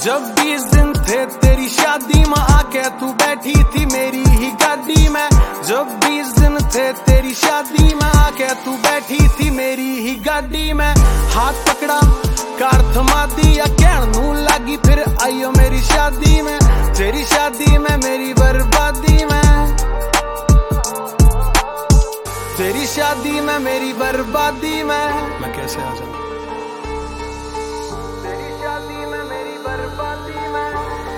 जब 20 दिन थे तेरी शादी में आके तू बैठी थी मेरी ही गाड़ी में। जब 20 दिन थे तेरी शादी में आके तू बैठी थी मेरी ही गाड़ी में। हाथ पकड़ा कार थमा दी या कहनू लगी फिर आइयो मेरी शादी में। तेरी शादी में मेरी बर्बादी में, तेरी शादी में मेरी बर्बादी में। मैं कैसे आ जाऊं तेरी शादी में मेरी बर्बादी में।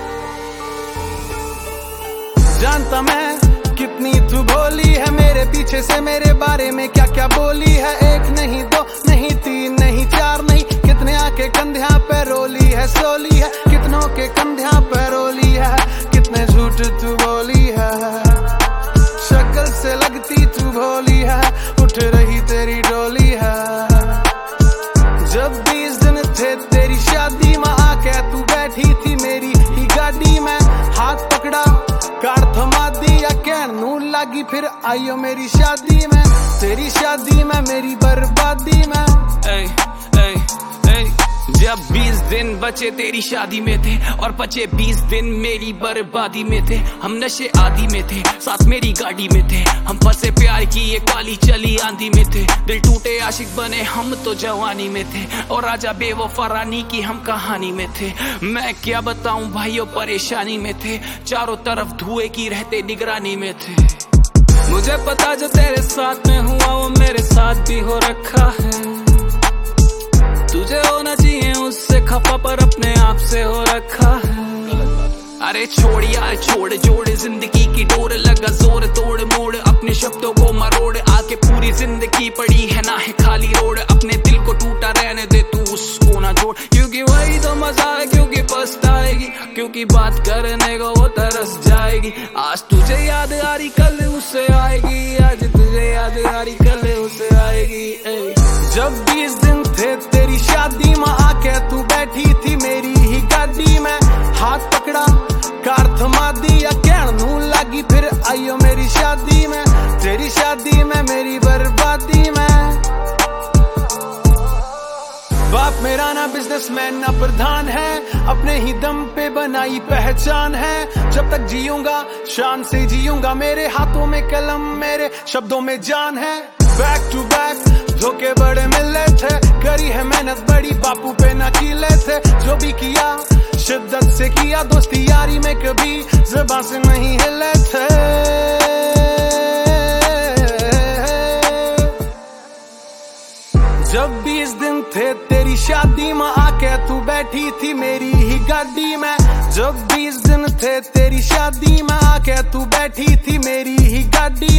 जानता मैं कितनी तू भोली है, मेरे पीछे से मेरे बारे में क्या क्या बोली है। एक नहीं दो नहीं तीन नहीं चार नहीं, कितने आके कंध्या पे रोली है सोली है। कितनों के कंध्या पे रोली है, कितने झूठ तू बोली है। शक्ल से लगती तू भोली है, उठ रही तेरी डोली है। जब 20 दिन थे तेरी शादी में आके तू बैठी थी मेरी ही गाड़ी में। हाथ पकड़ा कार थमा दी या कहनू लगी फिर आइयो मेरी शादी में। तेरी शादी में मेरी बर्बादी में। जब 20 दिन बचे तेरी शादी में थे और बचे 20 दिन मेरी बर्बादी में थे। हम नशे आदि में थे, साथ मेरी गाड़ी में थे। हम फंसे प्यार की ये काली चली आंधी में थे। दिल टूटे आशिक बने हम तो जवानी में थे, और राजा बेवफा रानी की हम कहानी में थे। मैं क्या बताऊं भाइयों परेशानी में थे, चारों तरफ धुएं की रहते निगरानी में थे। मुझे पता जो तेरे साथ में हुआ वो मेरे साथ भी हो रखा है। तुझे होना चाहिए उससे खफा पर अपने आप से हो रखा है। अरे छोड़ यार छोड़, जोड़ जिंदगी की डोर, लगा जोर तोड़ मोड़ अपने शब्दों को मरोड़। आके पूरी जिंदगी पड़ी है ना है खाली रोड, अपने दिल को टूटा रहने दे तू उसको ना जोड़। क्योंकि वही तो मजा है, क्योंकि पछताएगी, क्योंकि बात करने को वो तरस जाएगी। आज तुझे याद आ रही कल उससे आएगी, आज तुझे याद आ रही कल उससे आएगी। जब 20 दिन थे तेरी शादी में आके तू बैठी थी मेरी ही गाड़ी में। हाथ पकड़ा कार थमा दी या कहनू लगी फिर आइयो मेरी शादी में। तेरी शादी में मेरी बर्बादी में। बाप मेरा ना बिजनेसमैन ना प्रधान है, अपने ही दम पे बनाई पहचान है। जब तक जीऊंगा शान से जीऊंगा, मेरे हाथों में कलम मेरे शब्दों में जान है। बैक टू बैक धोखे बड़े मिले थे, करी है मेहनत बड़ी बापू पे न कीले थे। जो भी किया शिद्दत से किया, दोस्ती यारी में कभी ज़बान से नहीं हिले थे। जब 20 दिन थे तेरी शादी में आके तू बैठी थी मेरी ही गाड़ी में। जब 20 दिन थे तेरी शादी में आके तू बैठी थी मेरी ही गाड़ी